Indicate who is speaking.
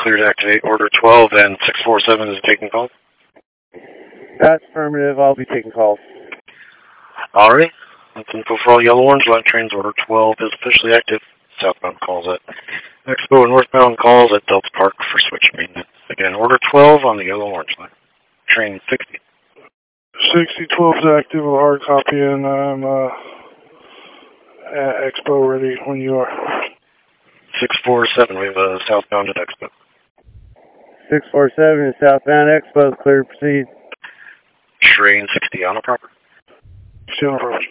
Speaker 1: clear to activate order 12 and 647 is taking call.
Speaker 2: That's affirmative. I'll be taking calls.
Speaker 1: Alright. That's info for all yellow orange line trains. Order 12 is officially active. Southbound calls at Expo and northbound calls at Delta Park for switch maintenance. Again, order 12 on the yellow orange line. Train 60.
Speaker 3: 6012 is active, a hard copy, and I'm at Expo ready when you are.
Speaker 1: 647, we have a southbound at Expo.
Speaker 2: 647 is southbound Expo, clear to proceed.
Speaker 1: Train 60 on a proper.
Speaker 3: Still approach.